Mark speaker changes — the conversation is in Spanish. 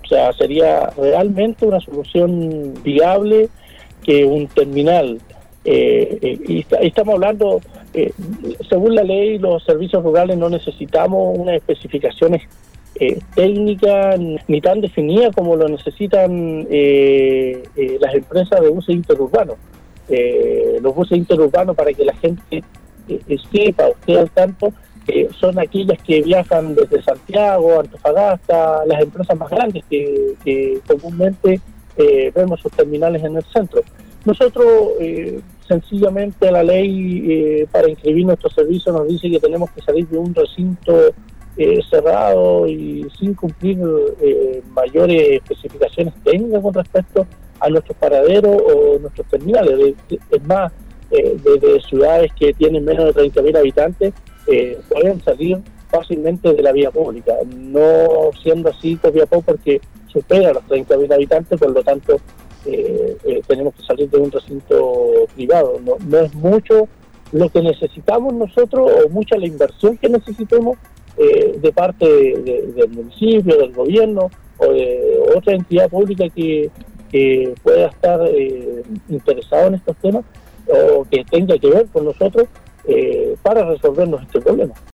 Speaker 1: sea, sería realmente una solución viable que un terminal, y estamos hablando, según la ley, los servicios rurales no necesitamos unas especificaciones técnicas ni tan definidas como lo necesitan las empresas de buses interurbanos. Los buses interurbanos, para que la gente sepa, esté al tanto, son aquellas que viajan desde Santiago, Antofagasta, las empresas más grandes que comúnmente vemos sus terminales en el centro. Nosotros, sencillamente, la ley para inscribir nuestro servicio nos dice que tenemos que salir de un recinto cerrado y sin cumplir mayores especificaciones técnicas con respecto a nuestros paraderos o nuestros terminales. Es más, desde ciudades que tienen menos de 30.000 habitantes pueden salir fácilmente de la vía pública, no siendo así Copiapó, porque supera los 30.000 habitantes, por lo tanto tenemos que salir de un recinto privado. No es mucho lo que necesitamos nosotros, o mucha la inversión que necesitemos de parte del municipio, del gobierno o de otra entidad pública que pueda estar interesado en estos temas o que tenga que ver con nosotros para resolvernos este problema.